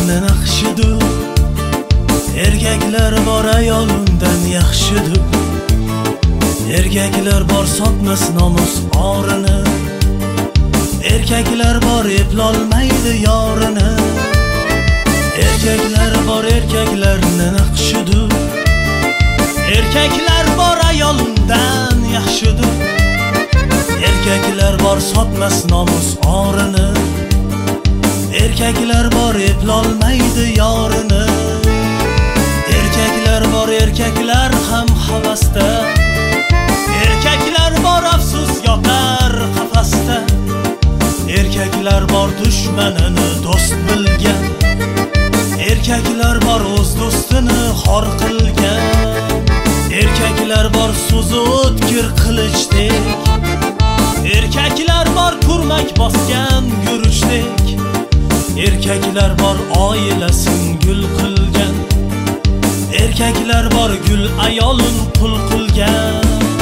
erkaklarni naqshidir. Erkaklar bor ayolundan yaxshidir. Erkaklar bor sotmas nomus orini. Erkaklar bor eplolmaydi yorini. Erkaklar bor erkaklarni naqshidir. Erkaklar bor ayolundan yaxshidir. Erkaklar bor sotmas nomus orini. Erkaklar bor eplolmaydi yorini. Erkaklar bor erkaklar ham havasda. Erkaklar bor afsus yotar qafasda. Erkaklar bor dushmanini do'st bilgan. Erkaklar bor o'z do'stini xor qilgan. Erkaklar bor so'zi o'tkir qilichdek. Erkaklar bor kurmak bosgan guruchdek. Erkaklar bor oilasin gul qilgan. Erkaklar bor gul ayolun qul qilgan.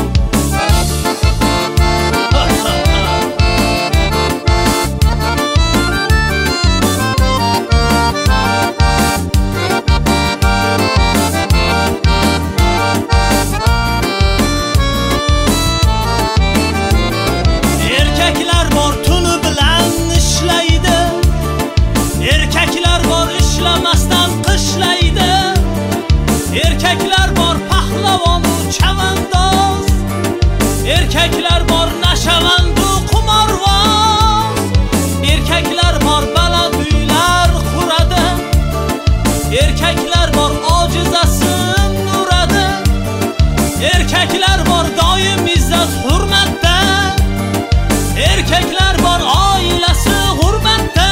Erkaklar bor tuni bilan ishlaydi. Erkaklar bor ishlamasdan qishlaydi. Erkaklar bor pahlavon u chavandoz. Erkaklar bor nashavand u qimorvoz. Erkaklar bor baland uylar quradi. Erkaklar bor ojizasin uradi. Erkaklar bor doim izzat hurmatda. Erkaklar bor oilasi g'urbatda.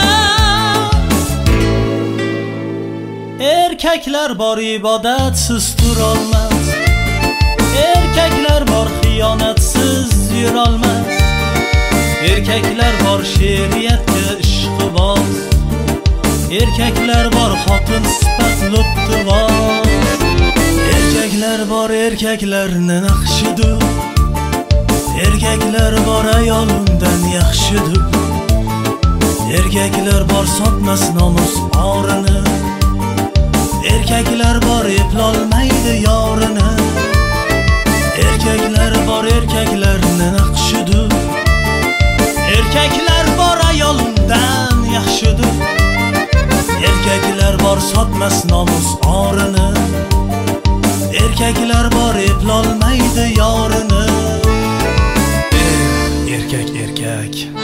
Erkaklar bor ibodatsiz turolmas. Erkaklar bor xiyonatsiz yurolmas. Erkaklar bor she'riyatga ishqiboz. Erkaklar bor xotin sifat luttivoz. Erkaklar bor erkaklarni naqshidir. Erkaklar bor ayolundan yaxshidir. Erkaklar bor sotmas nomus orini. Erkaklar bor eplolmaydi yorini. Erkaklar bor erkaklarni naqshidir. Erkaklar bor ayolundan yaxshidir. Erkaklar bor sotmas nomus orini. Erkaklar bor eplolmaydi yorini. Erkak